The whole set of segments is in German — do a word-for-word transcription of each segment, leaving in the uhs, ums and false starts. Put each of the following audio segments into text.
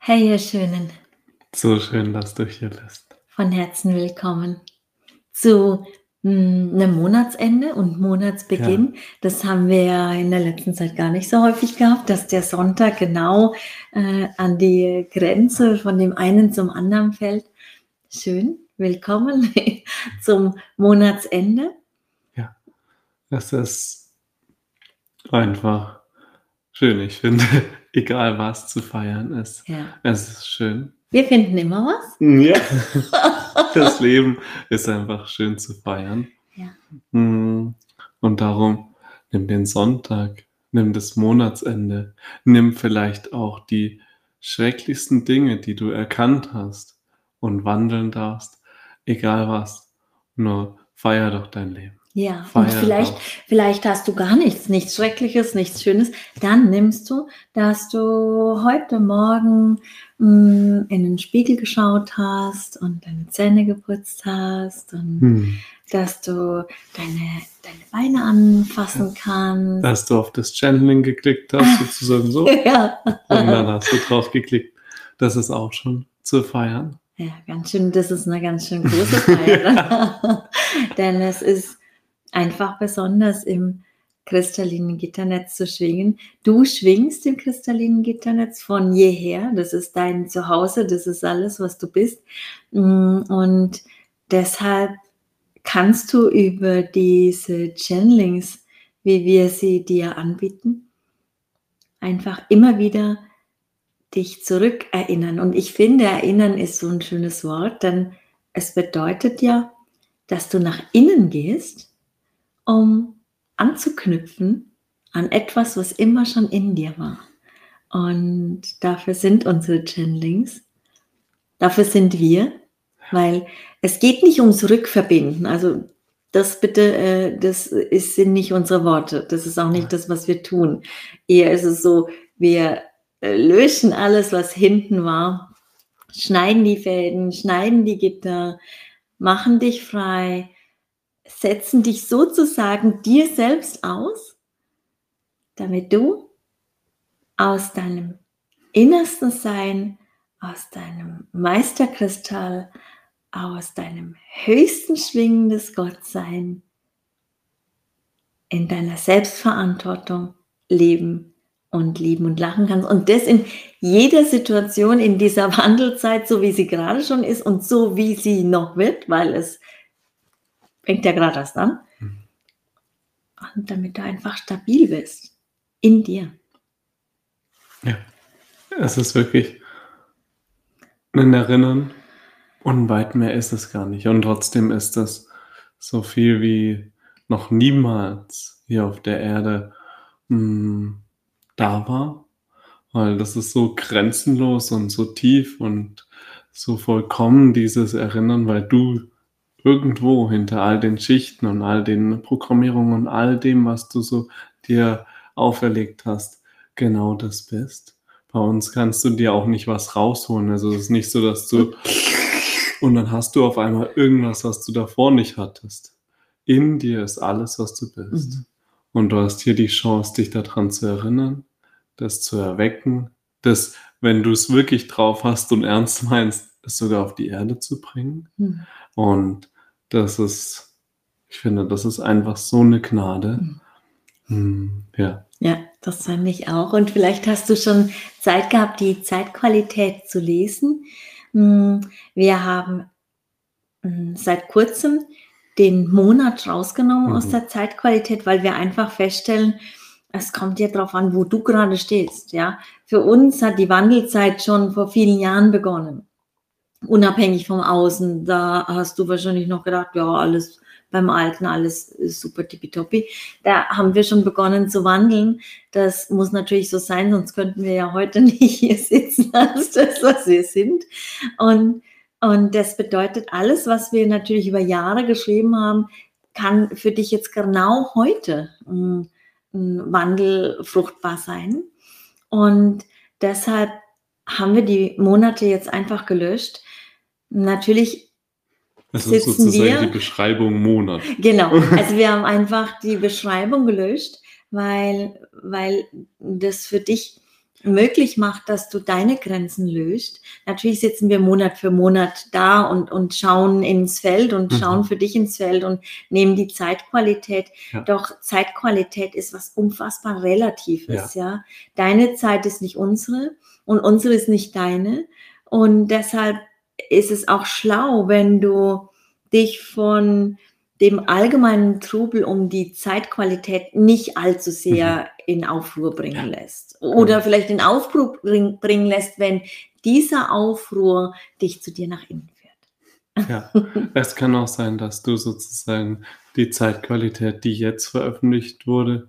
Hey, ihr Schönen, So schön, dass du hier bist. von Herzen willkommen zu hm, 'nem Monatsende und Ja, Monatsbeginn. Das haben wir ja in der letzten Zeit gar nicht so häufig gehabt, dass der Sonntag genau, äh, an die Grenze von dem einen zum anderen fällt. Schön, willkommen zum Monatsende. ja. Es ist einfach schön. Ich finde, egal was zu feiern ist, Ja, es ist schön. wir finden immer was. Ja. Das Leben ist einfach schön zu feiern. Ja, Hm, und darum nimm den Sonntag, nimm das Monatsende, nimm vielleicht auch die schrecklichsten Dinge, die du erkannt hast und wandeln darfst, egal was. Nur feier doch dein Leben. ja. Und Feier vielleicht doch. vielleicht hast du gar nichts, nichts Schreckliches, nichts Schönes. Dann nimmst du, dass du heute Morgen, hm, in den Spiegel geschaut hast und deine Zähne geputzt hast und Mhm. dass du deine deine Beine anfassen Ja, kannst. dass du auf das Channeling geklickt hast, sozusagen so, Ja. und dann hast du drauf geklickt. Das ist auch schon zu feiern. Ja, ganz schön, das ist 'ne ganz schön große Feier. Denn es ist einfach besonders, im kristallinen Gitternetz zu schwingen. Du schwingst im kristallinen Gitternetz von jeher. Das ist dein Zuhause, das ist alles, was du bist. Hm, und deshalb kannst du über diese Channelings, wie wir sie dir anbieten, einfach immer wieder dich zurückerinnern. Und ich finde, erinnern ist so 'n schönes Wort, denn es bedeutet ja, dass du nach innen gehst, um anzuknüpfen an etwas, was immer schon in dir war. Und dafür sind unsere Channelings. Dafür sind wir, weil es geht nicht ums Rückverbinden. Also, das bitte, äh, das ist sind nicht unsere Worte. Das ist auch nicht das, was wir tun. Eher ist es so, wir, äh, löschen alles, was hinten war, schneiden die Fäden, schneiden die Gitter, machen dich frei, setzen dich sozusagen dir selbst aus, damit du aus deinem innersten Sein, aus deinem Meisterkristall, aus deinem höchsten schwingendes Gottsein in deiner Selbstverantwortung leben und lieben und lachen kannst. Und das in jeder Situation in dieser Wandelzeit, so wie sie gerade schon ist und so wie sie noch wird, weil es fängt ja gerade erst an. Mhm. Und damit du einfach stabil bist in dir. Ja, es ist wirklich ein Erinnern und weit mehr ist es gar nicht. Und trotzdem ist es so viel wie noch niemals hier auf der Erde, hm, da war, weil das ist so grenzenlos und so tief und so vollkommen, dieses Erinnern, weil du irgendwo hinter all den Schichten und all den Programmierungen und all dem, was du so dir auferlegt hast, genau das bist. Bei uns kannst du dir auch nicht was rausholen. Also, es ist nicht so, dass du und dann hast du auf einmal irgendwas, was du davor nicht hattest. In dir ist alles, was du bist. Mhm. Und du hast hier die Chance, dich daran zu erinnern, das zu erwecken, das, wenn du es wirklich drauf hast und ernst meinst, es sogar auf die Erde zu bringen. Mhm. Und das ist, ich finde, das ist einfach so eine Gnade. Mhm. Hm, ja. Ja, das fand ich auch. Und vielleicht hast du schon Zeit gehabt, die Zeitqualität zu lesen. Hm, wir haben, hm, seit Kurzem den Monat rausgenommen aus Mhm. der Zeitqualität, weil wir einfach feststellen, es kommt ja drauf an, wo du gerade stehst, ja? Für uns hat die Wandelzeit schon vor vielen Jahren begonnen. Unabhängig vom Außen, da hast du wahrscheinlich noch gedacht: „Ja, alles beim Alten, alles ist super tippitoppi.“ Da haben wir schon begonnen zu wandeln. Das muss natürlich so sein, sonst könnten wir ja heute nicht hier sitzen als das, was wir sind. Und und das bedeutet, alles, was wir natürlich über Jahre geschrieben haben, kann für dich jetzt genau heute 'n 'n Wandel fruchtbar sein. Und deshalb haben wir die Monate jetzt einfach gelöscht. Natürlich Also, sitzen sozusagen die wir Beschreibung Monat. genau, also wir haben einfach die Beschreibung gelöscht, weil weil das für dich möglich macht, dass du deine Grenzen löst. Natürlich sitzen wir Monat für Monat da und, und schauen ins Feld und schauen Mhm. für dich ins Feld und nehmen die Zeitqualität. Ja. Doch Zeitqualität ist was unfassbar Relatives. Ja. Ja? Deine Zeit ist nicht unsere und unsere ist nicht deine. Und deshalb ist es auch schlau, wenn du dich von dem allgemeinen Trubel um die Zeitqualität nicht allzu sehr Mhm. in Aufruhr bringen Ja. lässt. Oder Genau. vielleicht in Aufruhr bring, bringen lässt, wenn dieser Aufruhr dich zu dir nach innen führt. Ja, es kann auch sein, dass du sozusagen die Zeitqualität, die jetzt veröffentlicht wurde,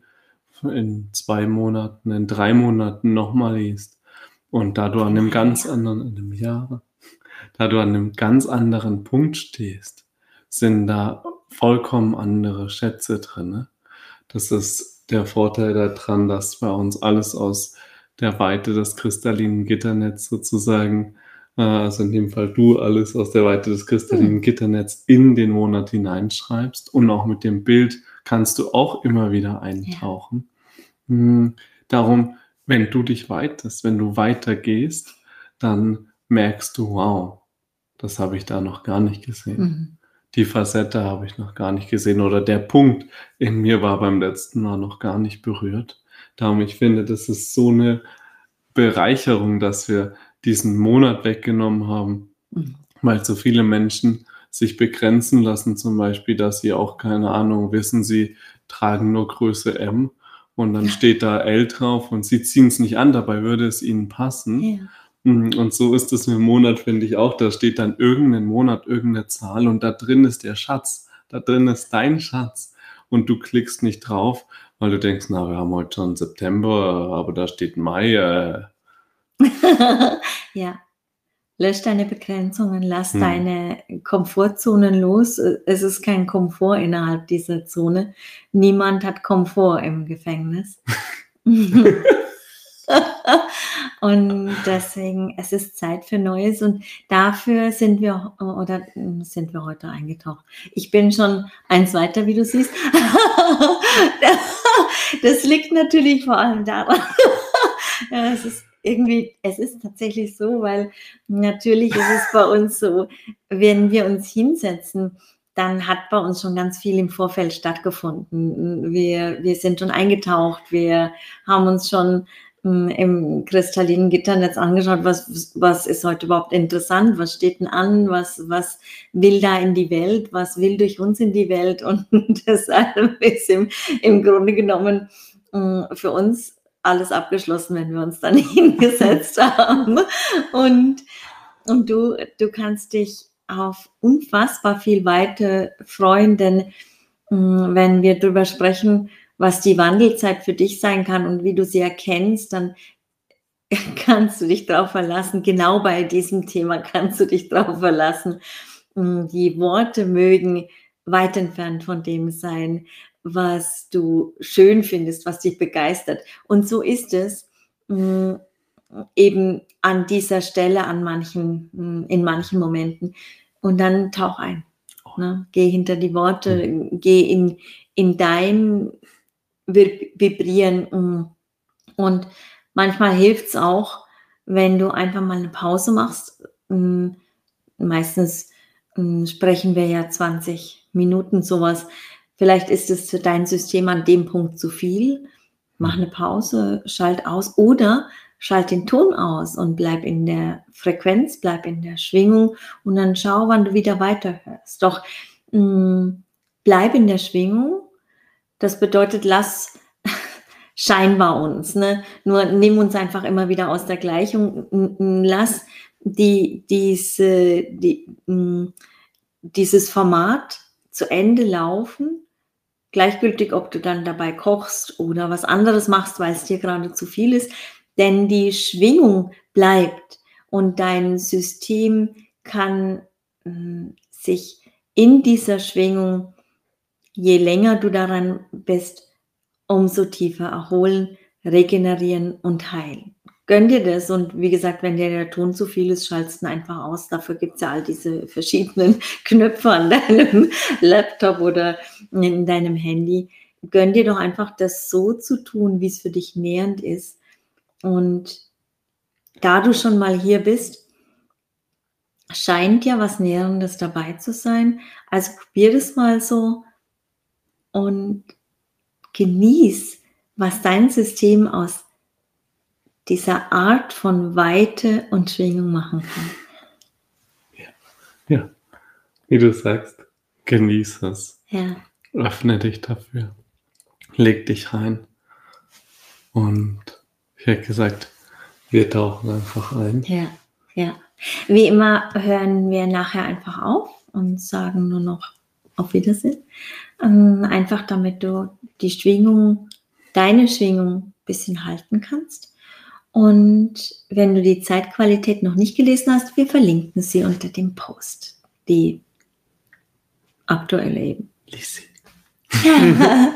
in zwei Monaten, in drei Monaten nochmal liest. Und da du an einem ganz Naja. anderen, in einem Jahr, da du an einem ganz anderen Punkt stehst, sind da vollkommen andere Schätze drin. Ne? Das ist der Vorteil daran, dass bei uns alles aus der Weite des kristallinen Gitternetz sozusagen, äh, also in dem Fall du alles aus der Weite des kristallinen Hm. Gitternetz in den Monat hineinschreibst und auch mit dem Bild kannst du auch immer wieder eintauchen. Ja. Hm, darum, wenn du dich weitest, wenn du weitergehst, dann merkst du, wow, das habe ich da noch gar nicht gesehen. Mhm. Die Facette habe ich noch gar nicht gesehen oder der Punkt in mir war beim letzten Mal noch gar nicht berührt. Darum, ich finde, das ist so eine Bereicherung, dass wir diesen Monat weggenommen haben, Mhm. weil so viele Menschen sich begrenzen lassen, zum Beispiel, dass sie auch, keine Ahnung, wissen, sie tragen nur Größe M und dann steht da L drauf und sie ziehen es nicht an, dabei würde es ihnen passen. Ja. Und so ist es mit dem Monat, finde ich auch. Da steht dann irgendein Monat, irgendeine Zahl und da drin ist der Schatz. Da drin ist dein Schatz. Und du klickst nicht drauf, weil du denkst, na, wir haben heute schon September, aber da steht Mai. Äh. Ja. Lösch deine Begrenzungen, lass Hm. deine Komfortzonen los. Es ist kein Komfort innerhalb dieser Zone. Niemand hat Komfort im Gefängnis. Und deswegen, es ist Zeit für Neues und dafür sind wir oder sind wir heute eingetaucht. Ich bin schon eins weiter, wie du siehst. Das liegt natürlich vor allem daran, ja, es ist irgendwie, es ist tatsächlich so, weil natürlich ist es bei uns so, wenn wir uns hinsetzen, dann hat bei uns schon ganz viel im Vorfeld stattgefunden. Wir, wir sind schon eingetaucht, wir haben uns schon im kristallinen Gitternetz angeschaut, was, was ist heute überhaupt interessant, was steht denn an, was, was will da in die Welt, was will durch uns in die Welt und deshalb ist im, im Grunde genommen für uns alles abgeschlossen, wenn wir uns dann hingesetzt haben und, und du, du kannst dich auf unfassbar viel weiter freuen, denn wenn wir darüber sprechen, was die Wandelzeit für dich sein kann und wie du sie erkennst, dann kannst du dich darauf verlassen, genau bei diesem Thema kannst du dich darauf verlassen. Die Worte mögen weit entfernt von dem sein, was du schön findest, was dich begeistert. Und so ist es eben an dieser Stelle, an manchen, in manchen Momenten. Und dann tauch ein. Ne? Geh hinter die Worte, mhm. geh in, in dein Vibrieren. Und manchmal hilft es auch, wenn du einfach mal eine Pause machst. Meistens sprechen wir ja zwanzig Minuten sowas. Vielleicht ist es für dein System an dem Punkt zu viel. Mach eine Pause, schalt aus oder schalt den Ton aus und bleib in der Frequenz, bleib in der Schwingung und dann schau, wann du wieder weiterhörst. Doch mh, bleib in der Schwingung. Das bedeutet, lass scheinbar uns, ne? Nur nimm uns einfach immer wieder aus der Gleichung, lass die, diese, die, mh, dieses Format zu Ende laufen, gleichgültig, ob du dann dabei kochst oder was anderes machst, weil es dir gerade zu viel ist, denn die Schwingung bleibt und dein System kann mh, sich in dieser Schwingung, je länger du daran bist, umso tiefer erholen, regenerieren und heilen. Gönn dir das und wie gesagt, wenn dir der Ton zu viel ist, schaltest ihn einfach aus. Dafür gibt es ja all diese verschiedenen Knöpfe an deinem Laptop oder in deinem Handy. Gönn dir doch einfach das so zu tun, wie es für dich nährend ist Und da du schon mal hier bist, scheint ja was Nährendes dabei zu sein. Also probier das mal so und genieß, was dein System aus dieser Art von Weite und Schwingung machen kann. Ja, wie du sagst, genieß es. Ja. Öffne dich dafür. Leg dich rein. Und ich hätte gesagt, wir tauchen einfach ein. Ja, ja. Wie immer hören wir nachher einfach auf und sagen nur noch auf Wiedersehen. Ähm, einfach damit du die Schwingung, deine Schwingung ein bisschen halten kannst. Und wenn du die Zeitqualität noch nicht gelesen hast, wir verlinken sie unter dem Post. Die aktuelle eben. Lies sie. Ja.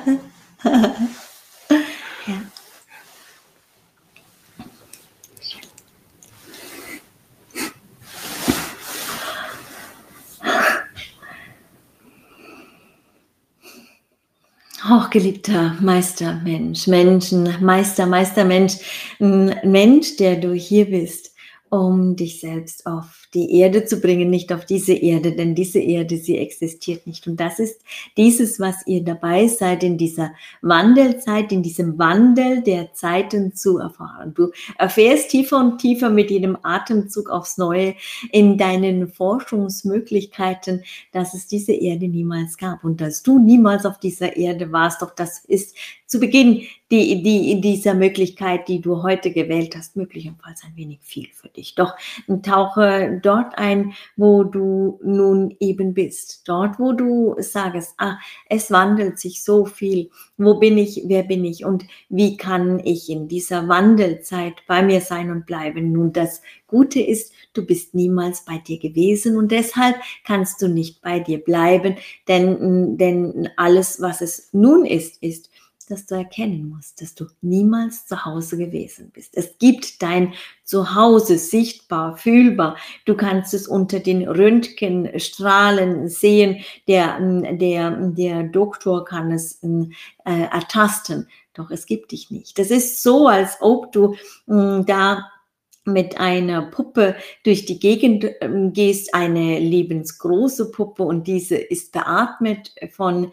Hochgeliebter Meistermensch, Menschen, Meister, Meistermensch, ein Mensch, der du hier bist, um dich selbst auf die Erde zu bringen, nicht auf diese Erde, denn diese Erde, sie existiert nicht. Und das ist dieses, was ihr dabei seid, in dieser Wandelzeit, in diesem Wandel der Zeiten zu erfahren. Du erfährst tiefer und tiefer mit jedem Atemzug aufs Neue in deinen Forschungsmöglichkeiten, dass es diese Erde niemals gab und dass du niemals auf dieser Erde warst. Doch das ist zu Beginn die, die, dieser Möglichkeit, die du heute gewählt hast, möglicherweise ein wenig viel für dich. Doch tauche dort ein, wo du nun eben bist. Dort, wo du sagst, ah, es wandelt sich so viel. Wo bin ich? Wer bin ich? Und wie kann ich in dieser Wandelzeit bei mir sein und bleiben? Nun, das Gute ist, du bist niemals bei dir gewesen und deshalb kannst du nicht bei dir bleiben, denn, denn alles, was es nun ist, ist, dass du erkennen musst, dass du niemals zu Hause gewesen bist. Es gibt dein Zuhause sichtbar, fühlbar. Du kannst es unter den Röntgenstrahlen sehen. Der, der, der Doktor kann es äh, ertasten. Doch es gibt dich nicht. Das ist so, als ob du äh, da mit einer Puppe durch die Gegend äh, gehst, eine lebensgroße Puppe und diese ist beatmet von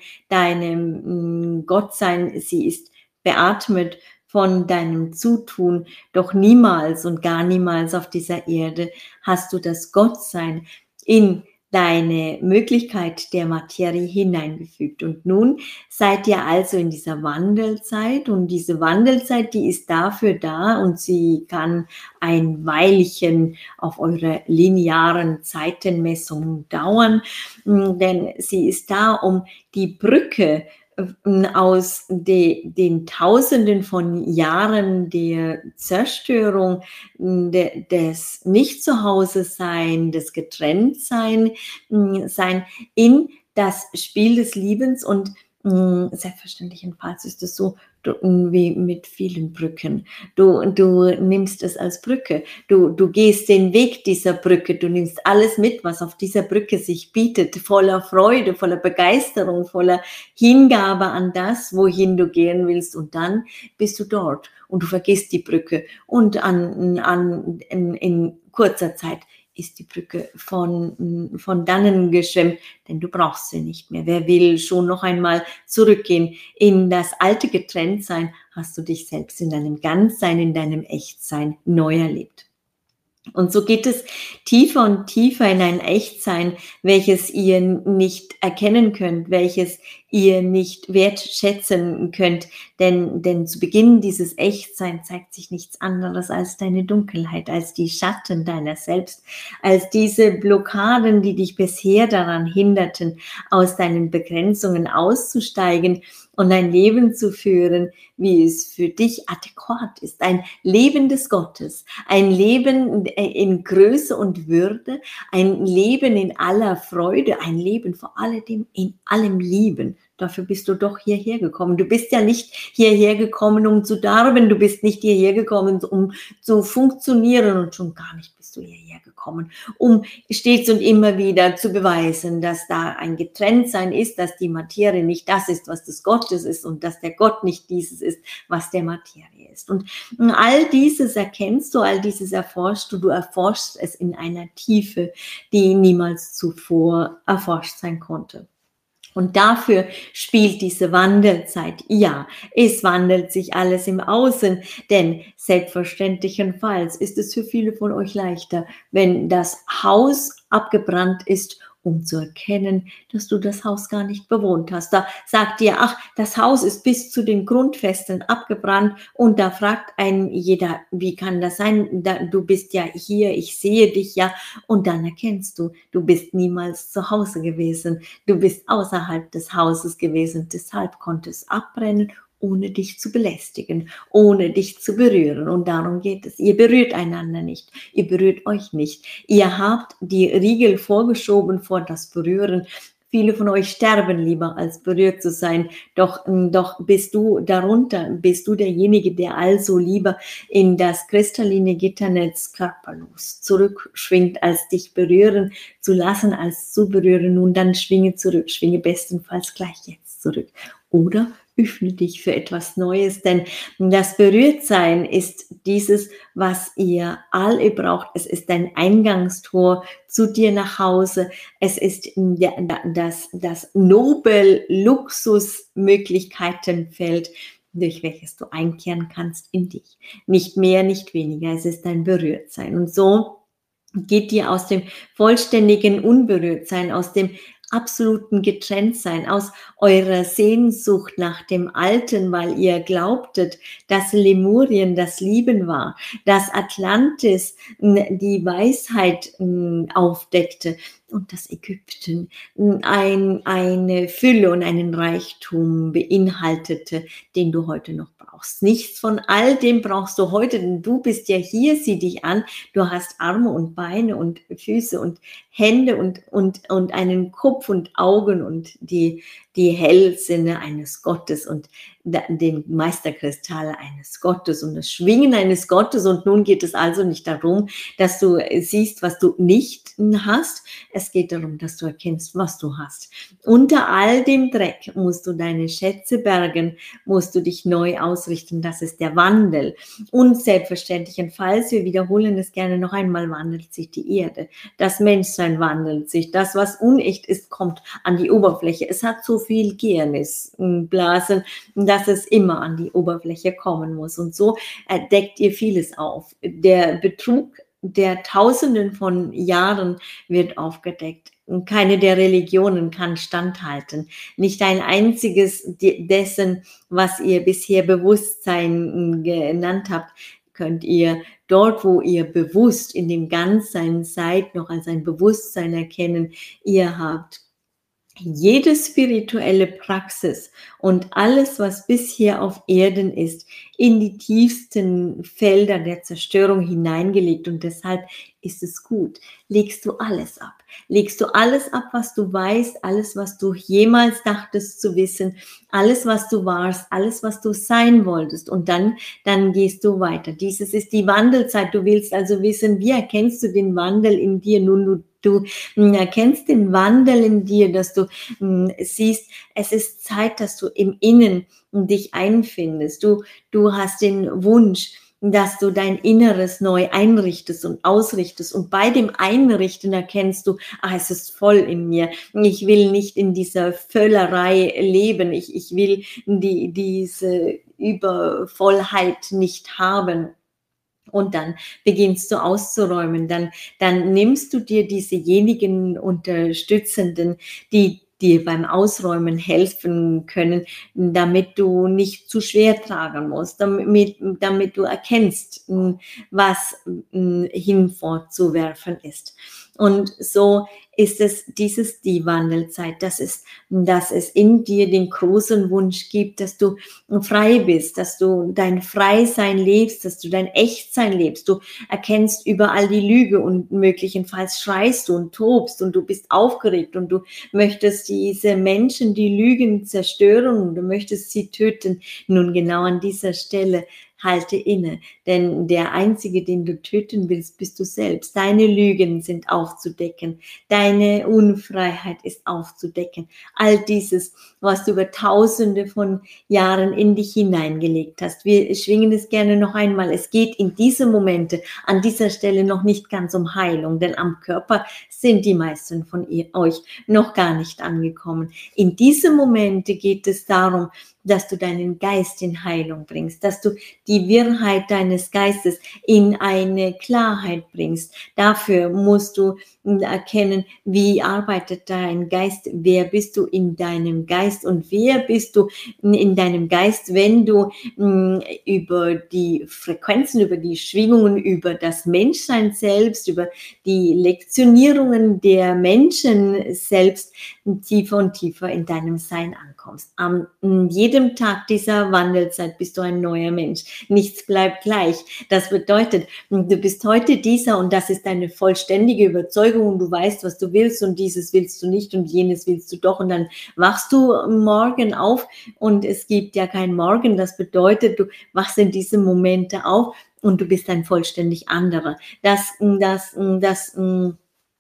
deinem äh, Gottsein, sie ist beatmet von deinem Zutun, doch niemals und gar niemals auf dieser Erde hast du das Gottsein in deine Möglichkeit der Materie hineingefügt. Und nun seid ihr also in dieser Wandelzeit und diese Wandelzeit, die ist dafür da und sie kann ein Weilchen auf eurer linearen Zeitenmessung dauern, denn sie ist da, um die Brücke aus de, den Tausenden von Jahren der Zerstörung, de, des Nicht-Zuhause-Sein, des Getrenntsein, sein in das Spiel des Liebens und selbstverständlich jedenfalls ist es so wie mit vielen Brücken. Du, du nimmst es als Brücke. Du, du gehst den Weg dieser Brücke. Du nimmst alles mit, was auf dieser Brücke sich bietet, voller Freude, voller Begeisterung, voller Hingabe an das, wohin du gehen willst. Und dann bist du dort und du vergisst die Brücke. Und an, an, in, in kurzer Zeit ist die Brücke von, von dannen geschwemmt, denn du brauchst sie nicht mehr. Wer will schon noch einmal zurückgehen in das alte Getrenntsein, hast du dich selbst in deinem Ganzsein, in deinem Echtsein neu erlebt. Und so geht es tiefer und tiefer in ein Echtsein, welches ihr nicht erkennen könnt, welches ihr nicht wertschätzen könnt. Denn, denn zu Beginn dieses Echtsein zeigt sich nichts anderes als deine Dunkelheit, als die Schatten deiner selbst, als diese Blockaden, die dich bisher daran hinderten, aus deinen Begrenzungen auszusteigen und ein Leben zu führen, wie es für dich adäquat ist. Ein Leben des Gottes, ein Leben in Größe und Würde, ein Leben in aller Freude, ein Leben vor allem in allem Lieben. Dafür bist du doch hierher gekommen. Du bist ja nicht hierher gekommen, um zu darben. Du bist nicht hierher gekommen, um zu funktionieren. Und schon gar nicht bist du hierher gekommen, um stets und immer wieder zu beweisen, dass da ein Getrenntsein ist, dass die Materie nicht das ist, was des Gottes ist und dass der Gott nicht dieses ist, was der Materie ist. Und all dieses erkennst du, all dieses erforschst du, du erforschst es in einer Tiefe, die niemals zuvor erforscht sein konnte. Und dafür spielt diese Wandelzeit. Ja, es wandelt sich alles im Außen, denn selbstverständlichenfalls ist es für viele von euch leichter, wenn das Haus abgebrannt ist, um zu erkennen, dass du das Haus gar nicht bewohnt hast. Da sagt ihr, ach, das Haus ist bis zu den Grundfesten abgebrannt und da fragt einen jeder, wie kann das sein? Da, du bist ja hier, ich sehe dich ja und dann erkennst du, du bist niemals zu Hause gewesen, du bist außerhalb des Hauses gewesen, deshalb konnte es abbrennen, ohne dich zu belästigen, ohne dich zu berühren. Und darum geht es. Ihr berührt einander nicht, ihr berührt euch nicht. Ihr habt die Riegel vorgeschoben vor das Berühren. Viele von euch sterben lieber, als berührt zu sein. Doch, doch bist du darunter, bist du derjenige, der also lieber in das kristalline Gitternetz körperlos zurückschwingt, als dich berühren zu lassen, als zu berühren. Nun dann schwinge zurück, schwinge bestenfalls gleich jetzt zurück. Oder öffne dich für etwas Neues, denn das Berührtsein ist dieses, was ihr alle braucht. Es ist ein Eingangstor zu dir nach Hause. Es ist das, das Nobel-Luxus-Möglichkeitenfeld, durch welches du einkehren kannst in dich. Nicht mehr, nicht weniger. Es ist ein Berührtsein. Und so geht ihr aus dem vollständigen Unberührtsein, aus dem absoluten Getrenntsein, aus eurer Sehnsucht nach dem Alten, weil ihr glaubtet, dass Lemurien das Lieben war, dass Atlantis die Weisheit aufdeckte und dass Ägypten ein, eine Fülle und einen Reichtum beinhaltete, den du heute noch brauchst. Nichts von all dem brauchst du heute, denn du bist ja hier, sieh dich an, du hast Arme und Beine und Füße und Hände und, und, und einen Kopf und Augen und die, die Hellsinne eines Gottes und den Meisterkristall eines Gottes und das Schwingen eines Gottes. Und nun geht es also nicht darum, dass du siehst, was du nicht hast. Es geht darum, dass du erkennst, was du hast. Unter all dem Dreck musst du deine Schätze bergen, musst du dich neu ausrichten. Das ist der Wandel. Und selbstverständlichenfalls, wir wiederholen es gerne noch einmal, wandelt sich die Erde. Das Menschsein wandelt sich. Das, was unecht ist, kommt an die Oberfläche. Es hat so viel Gärnisblasen, dass es immer an die Oberfläche kommen muss. Und so deckt ihr vieles auf. Der Betrug der Tausenden von Jahren wird aufgedeckt. Keine der Religionen kann standhalten. Nicht ein einziges dessen, was ihr bisher Bewusstsein genannt habt, könnt ihr dort, wo ihr bewusst in dem Ganzsein seid, noch als ein Bewusstsein erkennen. Ihr habt jede spirituelle Praxis und alles, was bisher auf Erden ist, in die tiefsten Felder der Zerstörung hineingelegt und deshalb ist es gut. Legst du alles ab. Legst du alles ab, was du weißt, alles, was du jemals dachtest zu wissen, alles, was du warst, alles, was du sein wolltest und dann, dann gehst du weiter. Dieses ist die Wandelzeit. Du willst also wissen, wie erkennst du den Wandel in dir? Nun, du Du erkennst den Wandel in dir, dass du mh, siehst, es ist Zeit, dass du im Innen dich einfindest. Du, du hast den Wunsch, dass du dein Inneres neu einrichtest und ausrichtest. Und bei dem Einrichten erkennst du, ah, es ist voll in mir. Ich will nicht in dieser Völlerei leben. Ich, ich will die, diese Übervollheit nicht haben. Und dann beginnst du auszuräumen, dann, dann nimmst du dir diesejenigen Unterstützenden, die dir beim Ausräumen helfen können, damit du nicht zu schwer tragen musst, damit, damit du erkennst, was hinfortzuwerfen ist. Und so ist es dieses die Wandelzeit, dass es, dass es in dir den großen Wunsch gibt, dass du frei bist, dass du dein Freisein lebst, dass du dein Echtsein lebst. Du erkennst überall die Lüge und möglicherweise schreist du und tobst und du bist aufgeregt und du möchtest diese Menschen, die Lügen zerstören und du möchtest sie töten. Nun genau an dieser Stelle halte inne, denn der Einzige, den du töten willst, bist du selbst. Deine Lügen sind aufzudecken, deine Unfreiheit ist aufzudecken. All dieses, was du über Tausende von Jahren in dich hineingelegt hast. Wir schwingen es gerne noch einmal. Es geht in diese Momente an dieser Stelle noch nicht ganz um Heilung, denn am Körper sind die meisten von ihr, euch noch gar nicht angekommen. In diese Momente geht es darum, dass du deinen Geist in Heilung bringst, dass du die Wirrheit deines Geistes in eine Klarheit bringst. Dafür musst du erkennen, wie arbeitet dein Geist, wer bist du in deinem Geist und wer bist du in deinem Geist, wenn du mh, über die Frequenzen, über die Schwingungen, über das Menschsein selbst, über die Lektionierungen der Menschen selbst tiefer und tiefer in deinem Sein ankommst. An jedem Tag dieser Wandelzeit bist du ein neuer Mensch. Nichts bleibt gleich. Das bedeutet, du bist heute dieser und das ist deine vollständige Überzeugung und du weißt, was du willst und dieses willst du nicht und jenes willst du doch und dann wachst du morgen auf und es gibt ja kein Morgen. Das bedeutet, du wachst in diese Momente auf und du bist ein vollständig anderer. Das, das, das, das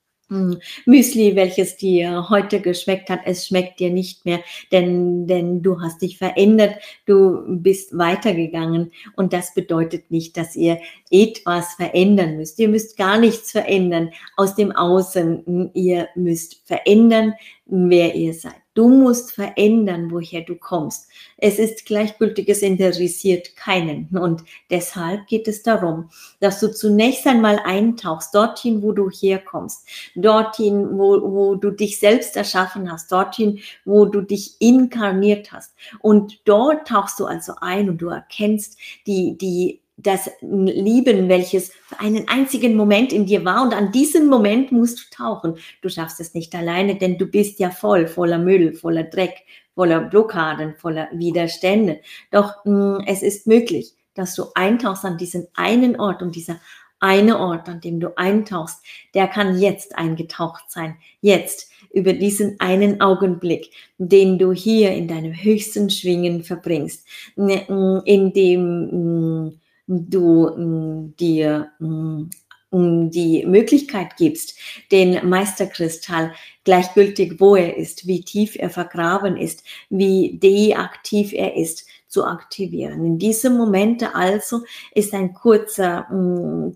Müsli, welches dir heute geschmeckt hat, es schmeckt dir nicht mehr, denn, denn du hast dich verändert, du bist weitergegangen und das bedeutet nicht, dass ihr etwas verändern müsst. Ihr müsst gar nichts verändern aus dem Außen, ihr müsst verändern, wer ihr seid. Du musst verändern, woher du kommst. Es ist gleichgültig, es interessiert keinen. Und deshalb geht es darum, dass du zunächst einmal eintauchst, dorthin, wo du herkommst, dorthin, wo, wo du dich selbst erschaffen hast, dorthin, wo du dich inkarniert hast. Und dort tauchst du also ein und du erkennst die, die das Lieben, welches für einen einzigen Moment in dir war und an diesen Moment musst du tauchen. Du schaffst es nicht alleine, denn du bist ja voll, voller Müll, voller Dreck, voller Blockaden, voller Widerstände. Doch mh, es ist möglich, dass du eintauchst an diesen einen Ort und dieser eine Ort, an dem du eintauchst, der kann jetzt eingetaucht sein, jetzt über diesen einen Augenblick, den du hier in deinem höchsten Schwingen verbringst, in dem du mh, dir mh, die Möglichkeit gibst, den Meisterkristall, gleichgültig wo er ist, wie tief er vergraben ist, wie deaktiv er ist, zu aktivieren. In diesem Momente also ist ein kurzer mh,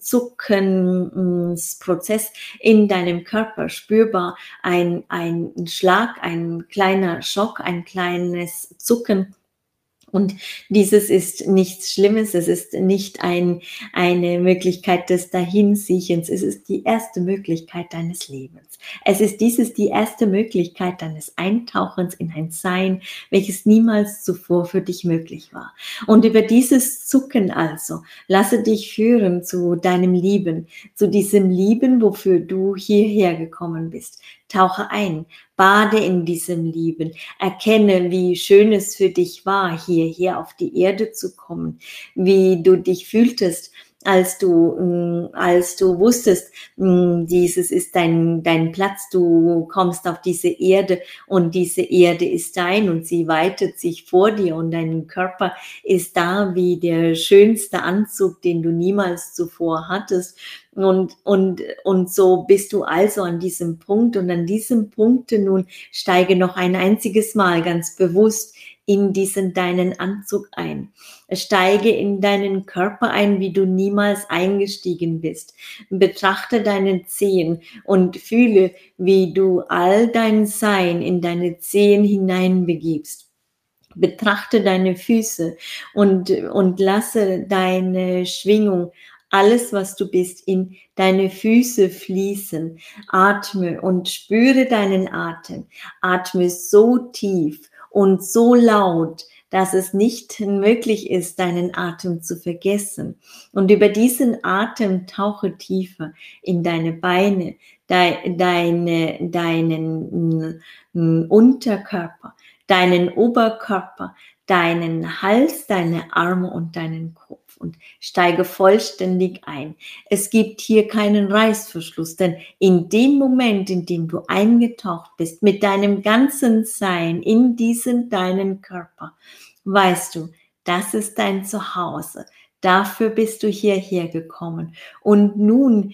Zuckensprozess in deinem Körper spürbar, ein, ein Schlag, ein kleiner Schock, ein kleines Zucken. Und dieses ist nichts Schlimmes, es ist nicht ein, eine Möglichkeit des Dahinsiechens, es ist die erste Möglichkeit deines Lebens. Es ist dieses die erste Möglichkeit deines Eintauchens in ein Sein, welches niemals zuvor für dich möglich war. Und über dieses Zucken also, lasse dich führen zu deinem Lieben, zu diesem Lieben, wofür du hierher gekommen bist. Tauche ein, bade in diesem Lieben, erkenne, wie schön es für dich war, hierher auf die Erde zu kommen, wie du dich fühltest, als du, als du wusstest, dieses ist dein, dein Platz, du kommst auf diese Erde und diese Erde ist dein und sie weitet sich vor dir und dein Körper ist da wie der schönste Anzug, den du niemals zuvor hattest. Und, und, und so bist du also an diesem Punkt und an diesem Punkt nun steige noch ein einziges Mal ganz bewusst in diesen deinen Anzug ein. Steige in deinen Körper ein, wie du niemals eingestiegen bist. Betrachte deine Zehen und fühle, wie du all dein Sein in deine Zehen hineinbegibst. Betrachte deine Füße und, und lasse deine Schwingung, alles, was du bist, in deine Füße fließen. Atme und spüre deinen Atem. Atme so tief und so laut, dass es nicht möglich ist, deinen Atem zu vergessen. Und über diesen Atem tauche tiefer in deine Beine, de, deine, deinen m, Unterkörper, deinen Oberkörper, deinen Hals, deine Arme und deinen Kopf und steige vollständig ein. Es gibt hier keinen Reißverschluss, denn in dem Moment, in dem du eingetaucht bist, mit deinem ganzen Sein in diesen deinen Körper, weißt du, das ist dein Zuhause, Dafür bist du hierher gekommen. Und nun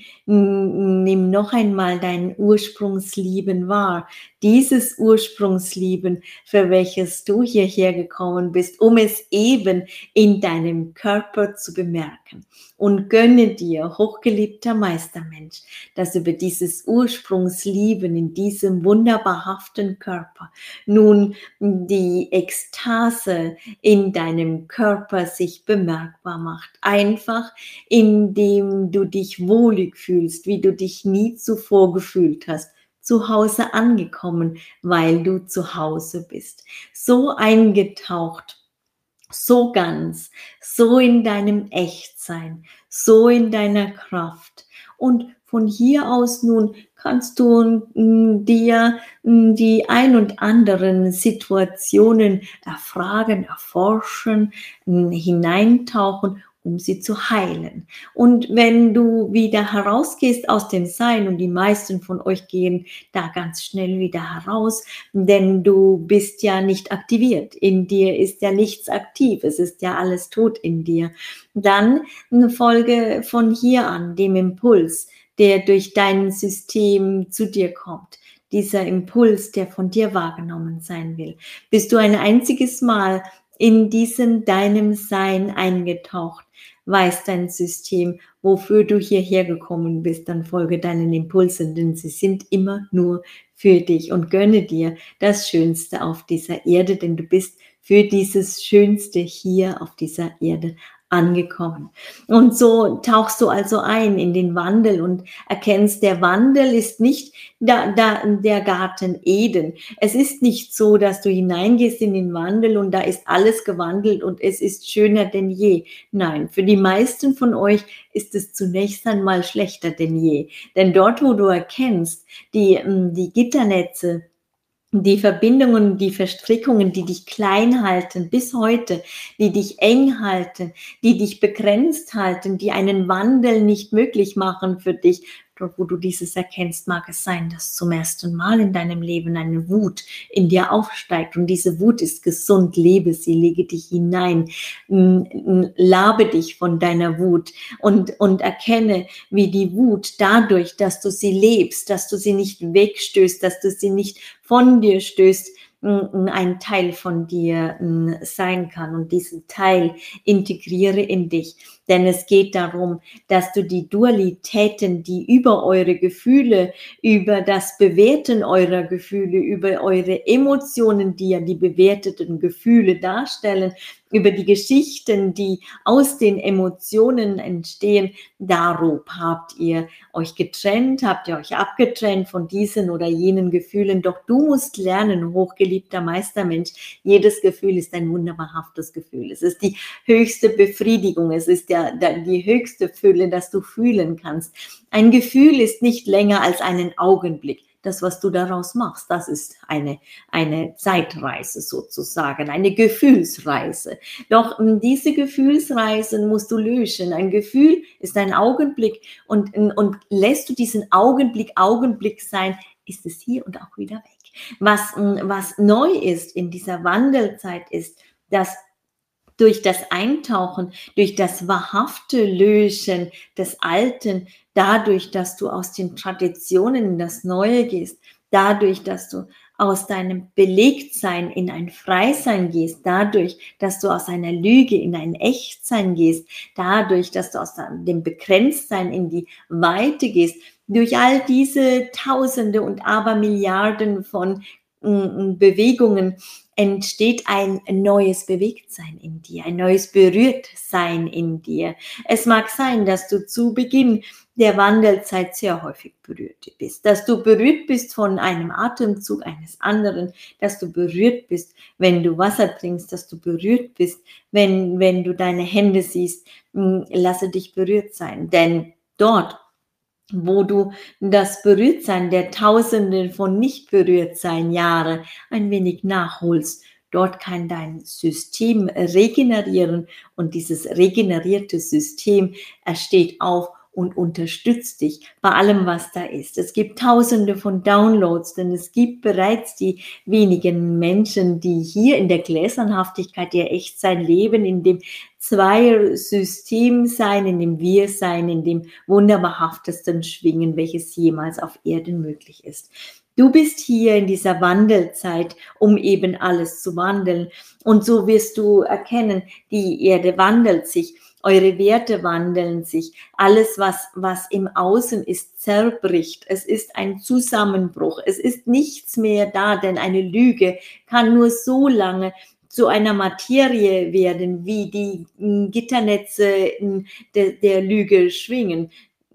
n- nimm noch einmal dein Ursprungslieben wahr. Dieses Ursprungslieben, für welches du hierher gekommen bist, um es eben in deinem Körper zu bemerken. Und gönne dir, hochgeliebter Meistermensch, dass über dieses Ursprungslieben in diesem wunderbarhaften Körper nun die Ekstase in deinem Körper sich bemerkbar macht. Einfach indem du dich wohlig fühlst, wie du dich nie zuvor gefühlt hast. Zu Hause angekommen, weil du zu Hause bist. So eingetaucht, so ganz, so in deinem Echtsein, so in deiner Kraft. Und von hier aus nun kannst du mm, dir mm, die ein und anderen Situationen erfragen, erforschen, mm, hineintauchen, um sie zu heilen. Und wenn du wieder herausgehst aus dem Sein, und die meisten von euch gehen da ganz schnell wieder heraus, denn du bist ja nicht aktiviert. In dir ist ja nichts aktiv. Es ist ja alles tot in dir. Dann eine Folge von hier an, dem Impuls, der durch dein System zu dir kommt. Dieser Impuls, der von dir wahrgenommen sein will. Bist du ein einziges Mal in diesem deinem Sein eingetaucht, weiß dein System, wofür du hierher gekommen bist, dann folge deinen Impulsen, denn sie sind immer nur für dich, und gönne dir das Schönste auf dieser Erde, denn du bist für dieses Schönste hier auf dieser Erde angekommen. Und so tauchst du also ein in den Wandel und erkennst, der Wandel ist nicht da, da, der Garten Eden. Es ist nicht so, dass du hineingehst in den Wandel und da ist alles gewandelt und es ist schöner denn je. Nein, für die meisten von euch ist es zunächst einmal schlechter denn je. Denn dort, wo du erkennst, die, die Gitternetze, die Verbindungen, die Verstrickungen, die dich klein halten bis heute, die dich eng halten, die dich begrenzt halten, die einen Wandel nicht möglich machen für dich, dort wo du dieses erkennst, mag es sein, dass zum ersten Mal in deinem Leben eine Wut in dir aufsteigt, und diese Wut ist gesund, lebe sie, lege dich hinein, labe dich von deiner Wut und, und erkenne, wie die Wut dadurch, dass du sie lebst, dass du sie nicht wegstößt, dass du sie nicht von dir stößt, ein Teil von dir sein kann, und diesen Teil integriere in dich. Denn es geht darum, dass du die Dualitäten, die über eure Gefühle, über das Bewerten eurer Gefühle, über eure Emotionen, die ja die bewerteten Gefühle darstellen, über die Geschichten, die aus den Emotionen entstehen, darob habt ihr euch getrennt, habt ihr euch abgetrennt von diesen oder jenen Gefühlen. Doch du musst lernen, hochgeliebter Meistermensch, jedes Gefühl ist ein wunderbarhaftes Gefühl. Es ist die höchste Befriedigung, es ist ja die höchste Fülle, das du fühlen kannst. Ein Gefühl ist nicht länger als einen Augenblick. Das, was du daraus machst, das ist eine, eine Zeitreise sozusagen, eine Gefühlsreise. Doch diese Gefühlsreisen musst du lösen. Ein Gefühl ist ein Augenblick, und, und lässt du diesen Augenblick Augenblick sein, ist es hier und auch wieder weg. Was, was neu ist in dieser Wandelzeit ist, dass durch das Eintauchen, durch das wahrhafte Lösen des Alten, dadurch, dass du aus den Traditionen in das Neue gehst, dadurch, dass du aus deinem Belegtsein in ein Freisein gehst, dadurch, dass du aus einer Lüge in ein Echtsein gehst, dadurch, dass du aus dem Begrenztsein in die Weite gehst, durch all diese Tausende und Abermilliarden von mm, Bewegungen entsteht ein neues Bewegtsein in dir, ein neues Berührtsein in dir. Es mag sein, dass du zu Beginn der Wandelzeit sehr häufig berührt bist, dass du berührt bist von einem Atemzug eines anderen, dass du berührt bist, wenn du Wasser trinkst, dass du berührt bist, wenn, wenn du deine Hände siehst, lasse dich berührt sein, denn dort, wo du das Berührtsein der Tausenden von Nicht-Berührtsein Jahre ein wenig nachholst, dort kann dein System regenerieren, und dieses regenerierte System, er steht auf, und unterstützt dich bei allem, was da ist. Es gibt tausende von Downloads, denn es gibt bereits die wenigen Menschen, die hier in der Gläsernhaftigkeit ihr Echtsein leben, in dem Zweiersystem-Sein, in dem Wir-Sein, in dem wunderbarhaftesten Schwingen, welches jemals auf Erden möglich ist. Du bist hier in dieser Wandelzeit, um eben alles zu wandeln. Und so wirst du erkennen, die Erde wandelt sich. Eure Werte wandeln sich. Alles, was, was im Außen ist, zerbricht. Es ist ein Zusammenbruch. Es ist nichts mehr da, denn eine Lüge kann nur so lange zu einer Materie werden, wie die Gitternetze der, der Lüge schwingen.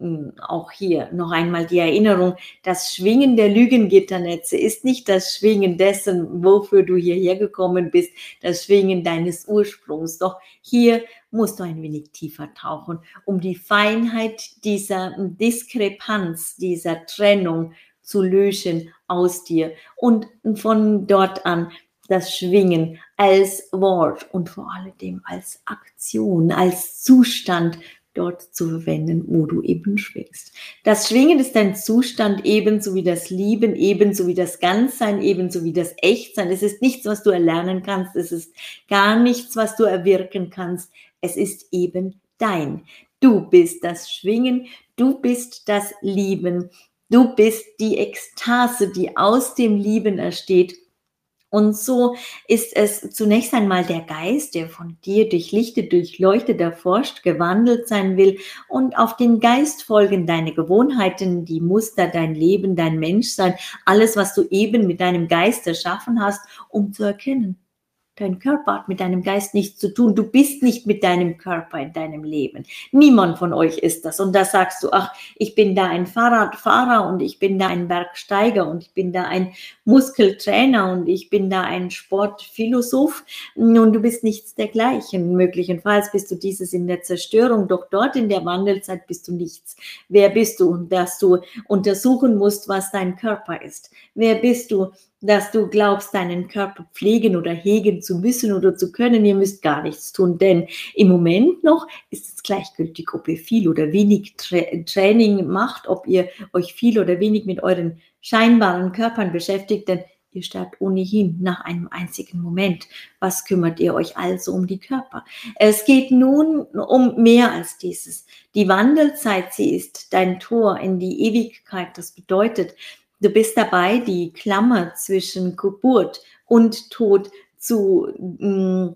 Auch hier noch einmal die Erinnerung, das Schwingen der Lügengitternetze ist nicht das Schwingen dessen, wofür du hierher gekommen bist, das Schwingen deines Ursprungs. Doch hier musst du ein wenig tiefer tauchen, um die Feinheit dieser Diskrepanz, dieser Trennung zu löschen aus dir und von dort an das Schwingen als Wort und vor allem als Aktion, als Zustand dort zu verwenden, wo du eben schwingst. Das Schwingen ist ein Zustand, ebenso wie das Lieben, ebenso wie das Ganzsein, ebenso wie das Echtsein. Es ist nichts, was du erlernen kannst, es ist gar nichts, was du erwirken kannst. Es ist eben dein. Du bist das Schwingen, du bist das Lieben, du bist die Ekstase, die aus dem Lieben entsteht. Und so ist es zunächst einmal der Geist, der von dir durchlichtet, durchleuchtet, erforscht, gewandelt sein will und auf den Geist folgen deine Gewohnheiten, die Muster, dein Leben, dein Menschsein, alles, was du eben mit deinem Geist erschaffen hast, um zu erkennen. Dein Körper hat mit deinem Geist nichts zu tun. Du bist nicht mit deinem Körper in deinem Leben. Niemand von euch ist das. Und da sagst du, ach, ich bin da ein Fahrradfahrer und ich bin da ein Bergsteiger und ich bin da ein Muskeltrainer und ich bin da ein Sportphilosoph. Und du bist nichts dergleichen. Möglicherweise bist du dieses in der Zerstörung, doch dort in der Wandelzeit bist du nichts. Wer bist du, dass du untersuchen musst, was dein Körper ist? Wer bist du, dass du glaubst, deinen Körper pflegen oder hegen zu müssen oder zu können? Ihr müsst gar nichts tun, denn im Moment noch ist es gleichgültig, ob ihr viel oder wenig Tra- Training macht, ob ihr euch viel oder wenig mit euren scheinbaren Körpern beschäftigt, denn ihr sterbt ohnehin nach einem einzigen Moment. Was kümmert ihr euch also um die Körper? Es geht nun um mehr als dieses. Die Wandelzeit, sie ist dein Tor in die Ewigkeit. Das bedeutet, du bist dabei, die Klammer zwischen Geburt und Tod zu, mh,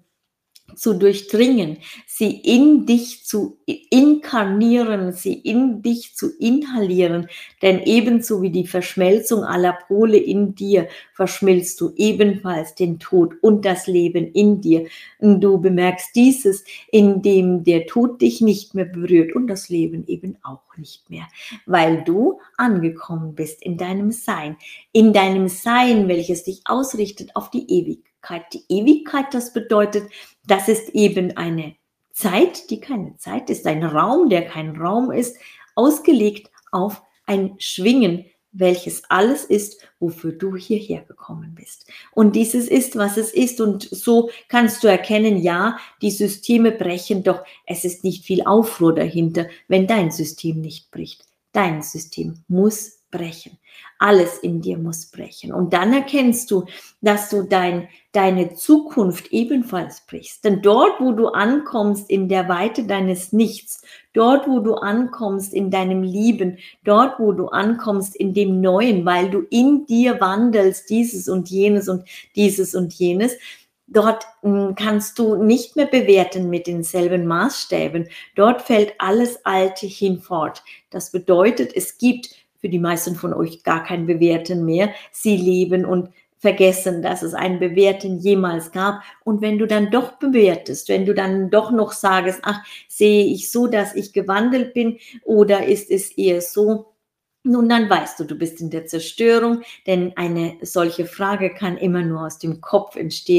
zu durchdringen, sie in dich zu inkarnieren, sie in dich zu inhalieren, denn ebenso wie die Verschmelzung aller Pole in dir, verschmilzt du ebenfalls den Tod und das Leben in dir. Und du bemerkst dieses, indem der Tod dich nicht mehr berührt und das Leben eben auch nicht mehr, weil du angekommen bist in deinem Sein, in deinem Sein, welches dich ausrichtet auf die Ewigkeit. Die Ewigkeit, das bedeutet, das ist eben eine Zeit, die keine Zeit ist, ein Raum, der kein Raum ist, ausgelegt auf ein Schwingen, welches alles ist, wofür du hierher gekommen bist. Und dieses ist, was es ist. Und so kannst du erkennen, ja, die Systeme brechen, doch es ist nicht viel Aufruhr dahinter, wenn dein System nicht bricht. Dein System muss brechen. Alles in dir muss brechen. Und dann erkennst du, dass du dein, deine Zukunft ebenfalls brichst. Denn dort, wo du ankommst in der Weite deines Nichts, dort, wo du ankommst in deinem Lieben, dort, wo du ankommst in dem Neuen, weil du in dir wandelst, dieses und jenes und dieses und jenes, dort mh, kannst du nicht mehr bewerten mit denselben Maßstäben. Dort fällt alles Alte hinfort. Das bedeutet, es gibt für die meisten von euch gar kein Bewerten mehr. Sie leben und vergessen, dass es ein Bewerten jemals gab. Und wenn du dann doch bewertest, wenn du dann doch noch sagst, ach, sehe ich so, dass ich gewandelt bin oder ist es eher so, nun, dann weißt du, du bist in der Zerstörung, denn eine solche Frage kann immer nur aus dem Kopf entstehen.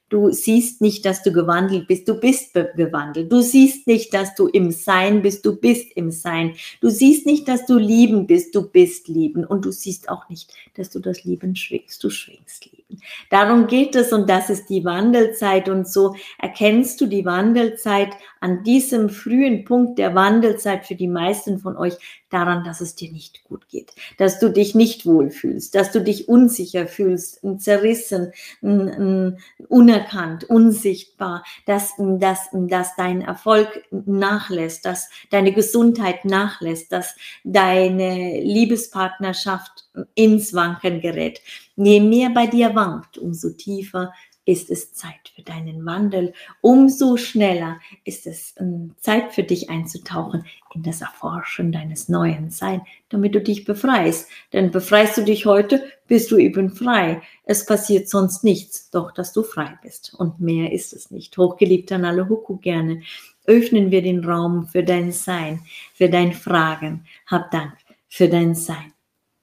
Du siehst nicht, dass du gewandelt bist, du bist gewandelt. Du siehst nicht, dass du im Sein bist, du bist im Sein. Du siehst nicht, dass du lieben bist, du bist lieben. Und du siehst auch nicht, dass du das Lieben schwingst, du schwingst Lieben. Darum geht es und das ist die Wandelzeit und so erkennst du die Wandelzeit an diesem frühen Punkt der Wandelzeit für die meisten von euch daran, dass es dir nicht gut geht, dass du dich nicht wohlfühlst, dass du dich unsicher fühlst, zerrissen, unerkannt, unsichtbar, dass, dass, dass dein Erfolg nachlässt, dass deine Gesundheit nachlässt, dass deine Liebespartnerschaft ins Wanken gerät. Je mehr bei dir wankt, umso tiefer ist es Zeit für deinen Wandel. Umso schneller ist es Zeit für dich einzutauchen in das Erforschen deines neuen Seins, damit du dich befreist. Denn befreist du dich heute, bist du eben frei. Es passiert sonst nichts, doch dass du frei bist. Und mehr ist es nicht. Hochgeliebter Nalehuku, gerne öffnen wir den Raum für dein Sein, für dein Fragen. Hab Dank für dein Sein.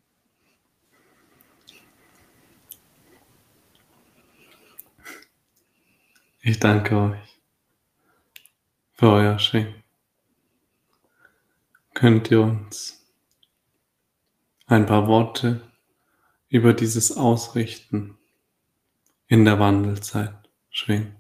Ich danke euch für euer Schenken. Könnt ihr uns ein paar Worte über dieses Ausrichten in der Wandelzeit schwingen?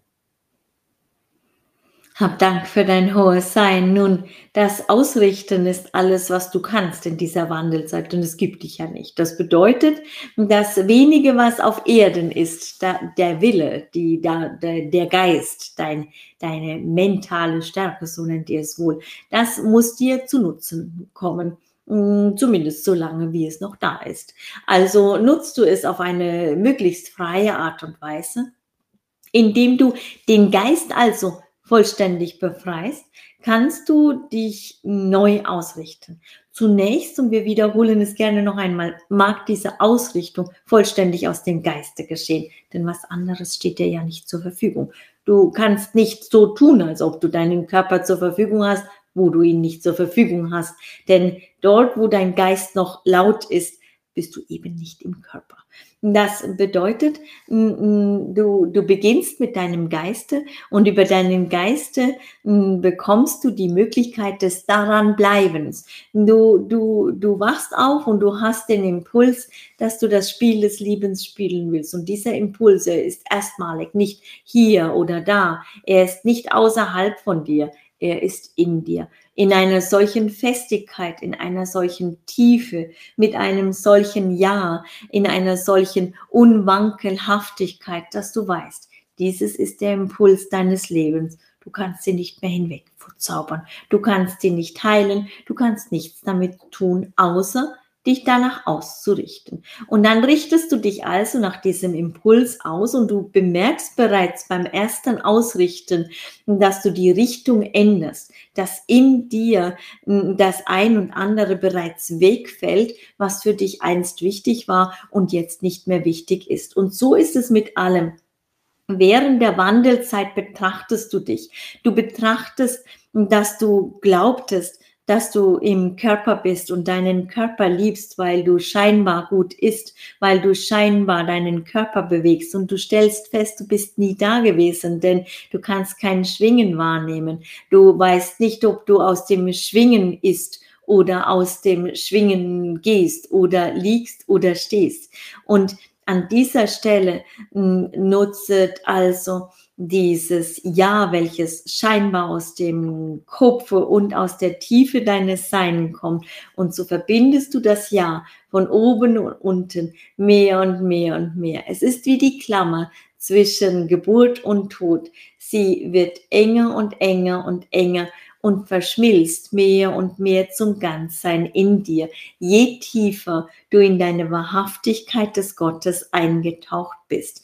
Hab Dank für dein hohes Sein. Nun, das Ausrichten ist alles, was du kannst in dieser Wandelzeit und es gibt dich ja nicht. Das bedeutet, das wenige, was auf Erden ist, da, der Wille, die, da, der, der Geist, dein, deine mentale Stärke, so nennt ihr es wohl, das muss dir zu Nutzen kommen. Zumindest so lange, wie es noch da ist. Also nutzt du es auf eine möglichst freie Art und Weise, indem du den Geist also vollständig befreist, kannst du dich neu ausrichten. Zunächst, und wir wiederholen es gerne noch einmal, mag diese Ausrichtung vollständig aus dem Geiste geschehen, denn was anderes steht dir ja nicht zur Verfügung. Du kannst nicht so tun, als ob du deinen Körper zur Verfügung hast, wo du ihn nicht zur Verfügung hast. Denn dort, wo dein Geist noch laut ist, bist du eben nicht im Körper. Das bedeutet, du, du beginnst mit deinem Geiste und über deinen Geiste bekommst du die Möglichkeit des Daranbleibens. Du, du, du wachst auf und du hast den Impuls, dass du das Spiel des Liebens spielen willst. Und dieser Impuls, er ist erstmalig nicht hier oder da. Er ist nicht außerhalb von dir. Er ist in dir, in einer solchen Festigkeit, in einer solchen Tiefe, mit einem solchen Ja, in einer solchen Unwankelhaftigkeit, dass du weißt, dieses ist der Impuls deines Lebens. Du kannst sie nicht mehr hinwegzaubern, du kannst sie nicht heilen, du kannst nichts damit tun, außer dich danach auszurichten. Und dann richtest du dich also nach diesem Impuls aus und du bemerkst bereits beim ersten Ausrichten, dass du die Richtung änderst, dass in dir das ein und andere bereits wegfällt, was für dich einst wichtig war und jetzt nicht mehr wichtig ist. Und so ist es mit allem. Während der Wandelzeit betrachtest du dich. Du betrachtest, dass du glaubtest, dass du im Körper bist und deinen Körper liebst, weil du scheinbar gut isst, weil du scheinbar deinen Körper bewegst und du stellst fest, du bist nie da gewesen, denn du kannst kein Schwingen wahrnehmen. Du weißt nicht, ob du aus dem Schwingen isst oder aus dem Schwingen gehst oder liegst oder stehst. Und an dieser Stelle nutzt also dieses Ja, welches scheinbar aus dem Kopf und aus der Tiefe deines Seins kommt. Und so verbindest du das Ja von oben und unten mehr und mehr und mehr. Es ist wie die Klammer zwischen Geburt und Tod. Sie wird enger und enger und enger und verschmilzt mehr und mehr zum Ganzsein in dir. Je tiefer du in deine Wahrhaftigkeit des Gottes eingetaucht bist.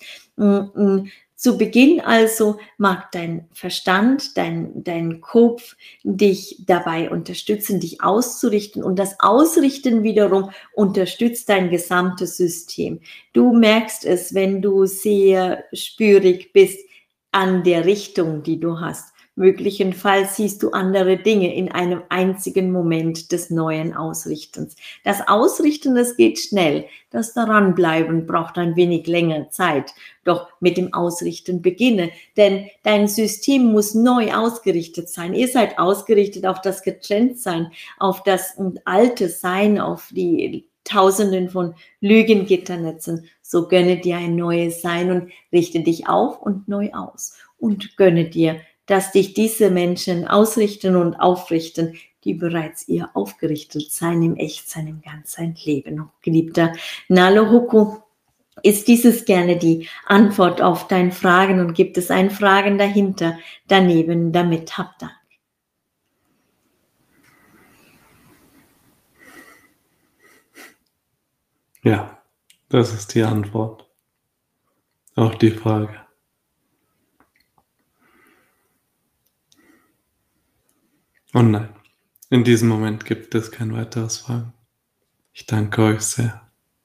Zu Beginn also mag dein Verstand, dein, dein Kopf dich dabei unterstützen, dich auszurichten und das Ausrichten wiederum unterstützt dein gesamtes System. Du merkst es, wenn du sehr spürig bist an der Richtung, die du hast. Möglicherweise siehst du andere Dinge in einem einzigen Moment des neuen Ausrichtens. Das Ausrichten, das geht schnell. Das Daranbleiben braucht ein wenig länger Zeit. Doch mit dem Ausrichten beginne, denn dein System muss neu ausgerichtet sein. Ihr seid ausgerichtet auf das Getrenntsein, auf das alte Sein, auf die Tausenden von Lügengitternetzen. So gönne dir ein neues Sein und richte dich auf und neu aus. Und gönne dir, dass dich diese Menschen ausrichten und aufrichten, die bereits ihr aufgerichtet sein im Echtsein, im Ganzsein leben. Geliebter Nalohuku, ist dieses gerne die Antwort auf deine Fragen und gibt es ein Fragen dahinter, daneben, damit hab Dank. Ja, das ist die Antwort auf die Frage. Und nein, in diesem Moment gibt es kein weiteres Fragen. Ich danke euch sehr.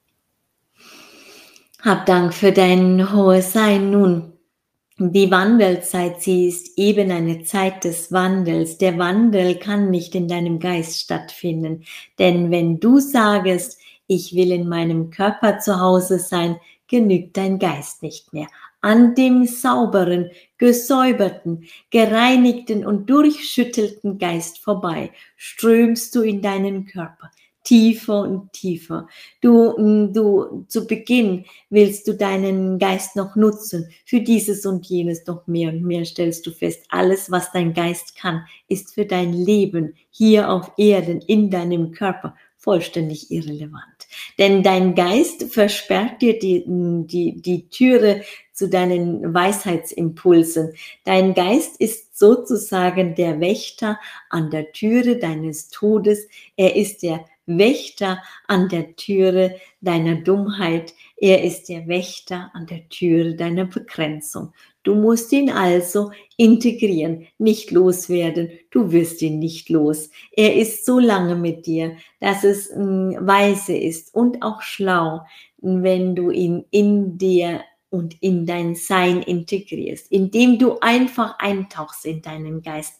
Hab Dank für dein hohes Sein. Nun, die Wandelzeit, sie ist eben eine Zeit des Wandels. Der Wandel kann nicht in deinem Geist stattfinden. Denn wenn du sagst, ich will in meinem Körper zu Hause sein, genügt dein Geist nicht mehr. An dem sauberen, gesäuberten, gereinigten und durchschüttelten Geist vorbei strömst du in deinen Körper. Tiefer und tiefer. Du, du, zu Beginn willst du deinen Geist noch nutzen. Für dieses und jenes noch mehr und mehr stellst du fest, alles, was dein Geist kann, ist für dein Leben hier auf Erden, in deinem Körper, vollständig irrelevant. Denn dein Geist versperrt dir die, die, die Türe zu deinen Weisheitsimpulsen. Dein Geist ist sozusagen der Wächter an der Türe deines Todes. Er ist der Wächter an der Türe deiner Dummheit. Er ist der Wächter an der Türe deiner Begrenzung. Du musst ihn also integrieren, nicht loswerden. Du wirst ihn nicht los. Er ist so lange mit dir, dass es mh, weise ist und auch schlau, wenn du ihn in dir und in dein Sein integrierst, indem du einfach eintauchst in deinen Geist.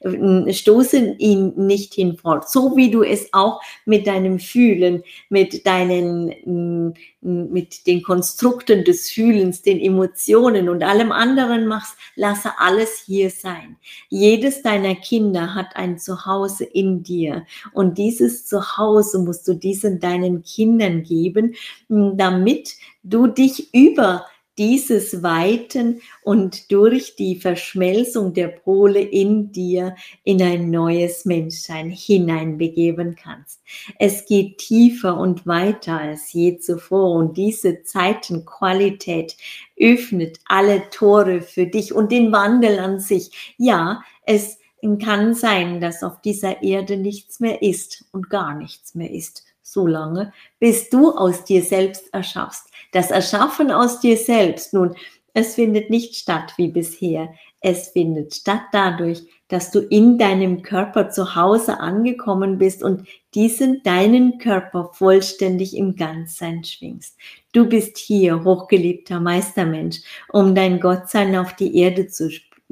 Stoße ihn nicht hinfort, so wie du es auch mit deinem Fühlen, mit deinen, mit den Konstrukten des Fühlens, den Emotionen und allem anderen machst, lasse alles hier sein. Jedes deiner Kinder hat ein Zuhause in dir und dieses Zuhause musst du diesen deinen Kindern geben, damit du dich über dieses Weiten und durch die Verschmelzung der Pole in dir in ein neues Menschsein hineinbegeben kannst. Es geht tiefer und weiter als je zuvor und diese Zeitenqualität öffnet alle Tore für dich und den Wandel an sich. Ja, es kann sein, dass auf dieser Erde nichts mehr ist und gar nichts mehr ist. So lange, bis du aus dir selbst erschaffst. Das Erschaffen aus dir selbst, nun, es findet nicht statt wie bisher. Es findet statt dadurch, dass du in deinem Körper zu Hause angekommen bist und diesen deinen Körper vollständig im Ganzsein schwingst. Du bist hier, hochgeliebter Meistermensch, um dein Gottsein auf die Erde zu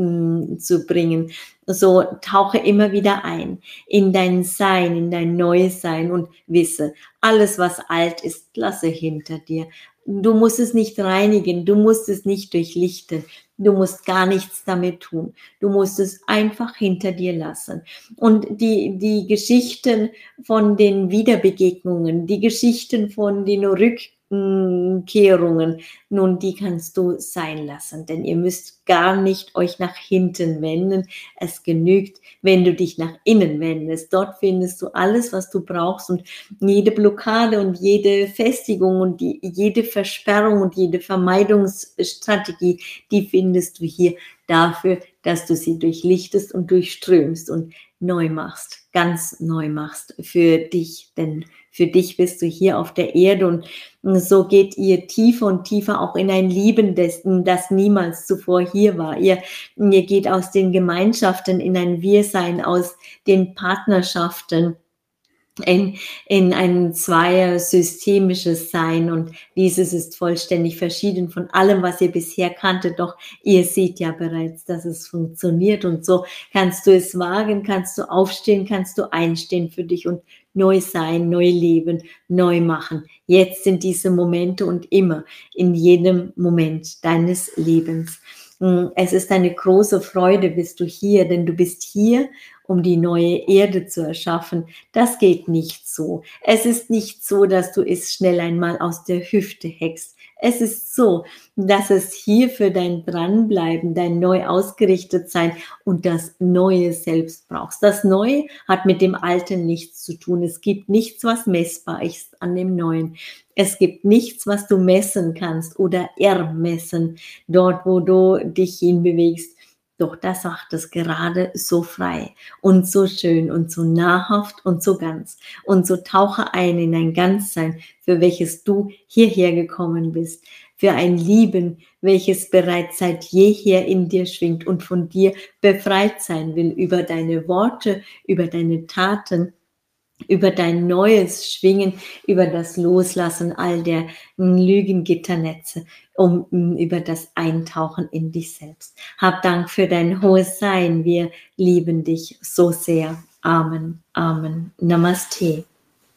zu bringen. So tauche immer wieder ein in dein Sein, in dein neues Sein und wisse, alles was alt ist, lasse hinter dir. Du musst es nicht reinigen, du musst es nicht durchlichten, du musst gar nichts damit tun. Du musst es einfach hinter dir lassen. Und die, die Geschichten von den Wiederbegegnungen, die Geschichten von den Rückkehrungen, nun, die kannst du sein lassen, denn ihr müsst gar nicht euch nach hinten wenden. Es genügt, wenn du dich nach innen wendest. Dort findest du alles, was du brauchst und jede Blockade und jede Festigung und die, jede Versperrung und jede Vermeidungsstrategie, die findest du hier dafür, dass du sie durchlichtest und durchströmst und neu machst, ganz neu machst für dich, denn für dich bist du hier auf der Erde und so geht ihr tiefer und tiefer auch in ein Lieben, das, das niemals zuvor hier war. Ihr, ihr geht aus den Gemeinschaften in ein Wir-Sein, aus den Partnerschaften in, in ein zweier systemisches Sein und dieses ist vollständig verschieden von allem, was ihr bisher kanntet, doch ihr seht ja bereits, dass es funktioniert und so kannst du es wagen, kannst du aufstehen, kannst du einstehen für dich und neu sein, neu leben, neu machen. Jetzt sind diese Momente und immer in jedem Moment deines Lebens. Es ist eine große Freude, bist du hier, denn du bist hier, um die neue Erde zu erschaffen. Das geht nicht so. Es ist nicht so, dass du es schnell einmal aus der Hüfte hackst. Es ist so, dass es hier für dein Dranbleiben, dein neu ausgerichtet sein und das Neue selbst brauchst. Das Neue hat mit dem Alten nichts zu tun. Es gibt nichts, was messbar ist an dem Neuen. Es gibt nichts, was du messen kannst oder ermessen, dort, wo du dich hinbewegst. Doch das macht es gerade so frei und so schön und so nahrhaft und so ganz. Und so tauche ein in ein Ganzsein, für welches du hierher gekommen bist. Für ein Lieben, welches bereits seit jeher in dir schwingt und von dir befreit sein will über deine Worte, über deine Taten, über dein neues Schwingen, über das Loslassen all der Lügengitternetze, um über das Eintauchen in dich selbst. Hab Dank für dein hohes Sein. Wir lieben dich so sehr. Amen. Amen. Namaste.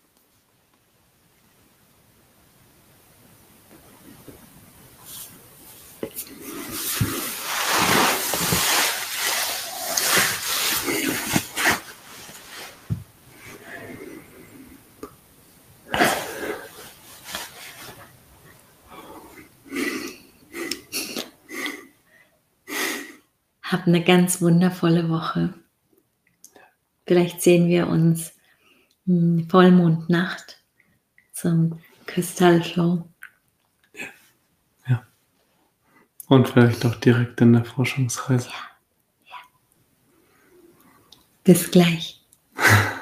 Hab eine ganz wundervolle Woche. Vielleicht sehen wir uns hm, Vollmondnacht zum Kristallflow. Ja. Ja. Und vielleicht auch direkt in der Forschungsreise. Ja. Ja. Bis gleich.